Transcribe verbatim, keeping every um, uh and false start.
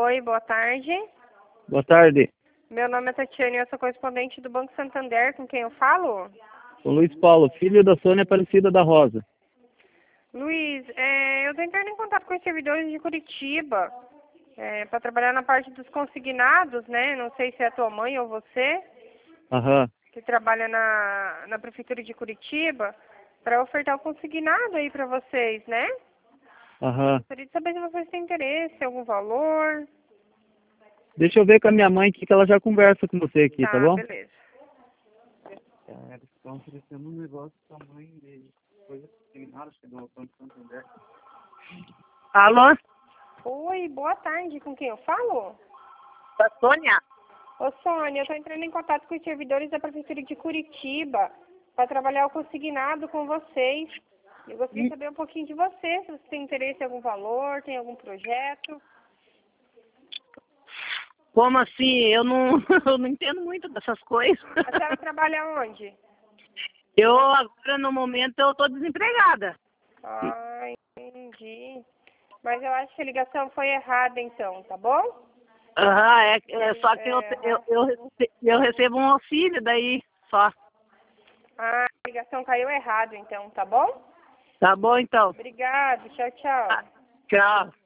Oi, boa tarde. Boa tarde. Meu nome é Tatiane, eu sou correspondente do Banco Santander, com quem eu falo? O Luiz Paulo, filho da Sônia Aparecida da Rosa. Luiz, é, eu estou entrando em contato com os servidores de Curitiba, é, para trabalhar na parte dos consignados, né? Não sei se é a tua mãe ou você, Aham. que trabalha na, na Prefeitura de Curitiba, para ofertar o consignado aí para vocês, né? Aham. Gostaria de saber se vocês têm interesse, algum valor. Deixa eu ver com a minha mãe que ela já conversa com você aqui, tá Tá, bom? beleza. É, eles estão oferecendo um negócio pra mãe de coisa consignada, chegou ao Banco Santander. Alô? Oi, boa tarde, com quem eu falo? Da Sônia? Ô Sônia, eu estou entrando em contato com os servidores da Prefeitura de Curitiba para trabalhar o consignado com vocês. Eu gostaria de saber um pouquinho de você, se você tem interesse em algum valor, tem algum projeto. Como assim? Eu não, eu não entendo muito dessas coisas. A senhora trabalha onde? Eu agora, no momento, eu tô desempregada. Ah, entendi. Mas eu acho que a ligação foi errada então, tá bom? Aham, é, é só que eu, É, eu, eu, rece- eu recebo um auxílio daí, só. ah, a ligação caiu errado então, tá bom? Tá bom, então. Obrigado, tchau, tchau. Tchau.